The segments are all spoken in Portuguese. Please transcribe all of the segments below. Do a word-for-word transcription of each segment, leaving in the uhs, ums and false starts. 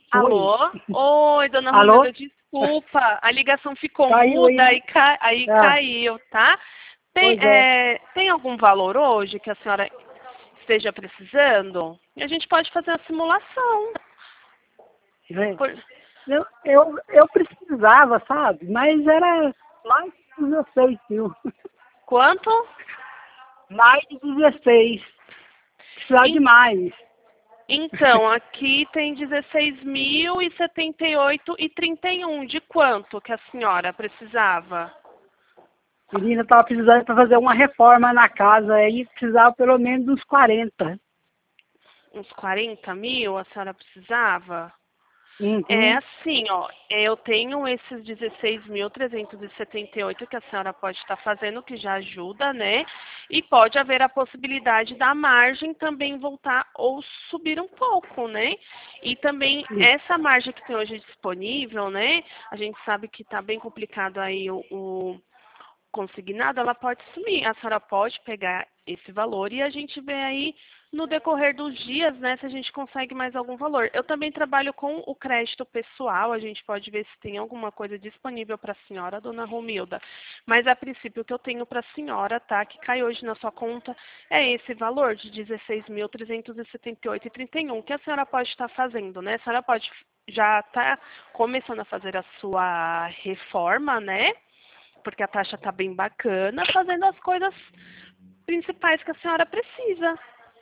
Alô? Oi, dona Alô? Romilda, desculpa, a ligação ficou Caiu muda aí. e ca... aí Ah, caiu, tá? Tem, pois é. é, tem algum valor hoje que a senhora esteja precisando? E a gente pode fazer a simulação. Vê. Por- Eu, eu, eu precisava, sabe? Mas era mais de dezesseis mil. Quanto? Mais de dezesseis. Precisava de En- mais. Então, aqui tem dezesseis mil e setenta e oito e trinta e um. De quanto que a senhora precisava? Menina, estava precisando para fazer uma reforma na casa. Aí precisava pelo menos uns quarenta. Uns quarenta mil a senhora precisava? É Uhum. assim, ó, eu tenho esses dezesseis mil trezentos e setenta e oito que a senhora pode estar fazendo, que já ajuda, né? E pode haver a possibilidade da margem também voltar ou subir um pouco, né? E também essa margem que tem hoje disponível, né? A gente sabe que está bem complicado aí o, o consignado, ela pode sumir. A senhora pode pegar esse valor e a gente vê aí no decorrer dos dias, né, se a gente consegue mais algum valor. Eu também trabalho com o crédito pessoal, a gente pode ver se tem alguma coisa disponível para a senhora, dona Romilda. Mas a princípio o que eu tenho para a senhora, tá, que cai hoje na sua conta, é esse valor de dezesseis mil trezentos e setenta e oito e trinta e um, que a senhora pode estar fazendo, né? A senhora pode já estar começando a fazer a sua reforma, né? Porque a taxa está bem bacana, fazendo as coisas principais que a senhora precisa.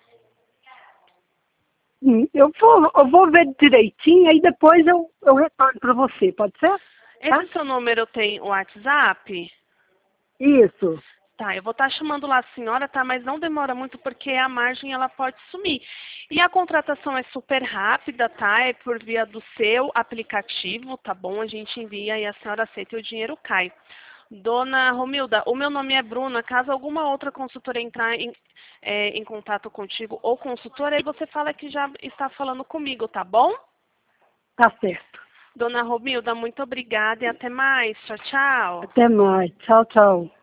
Hum, Eu vou, eu vou ver direitinho, aí depois eu, eu retorno para você, pode ser? Tá? Esse seu número tem o WhatsApp? Isso. Tá, eu vou estar chamando lá a senhora, tá? Mas não demora muito porque a margem ela pode sumir. E a contratação é super rápida, tá? É por via do seu aplicativo, tá bom? A gente envia e a senhora aceita e o dinheiro cai. Dona Romilda, o meu nome é Bruna. Caso alguma outra consultora entrar em, é, em contato contigo ou consultora, aí você fala que já está falando comigo, tá bom? Tá certo. Dona Romilda, muito obrigada e até mais. Tchau, tchau. Até mais. Tchau, tchau.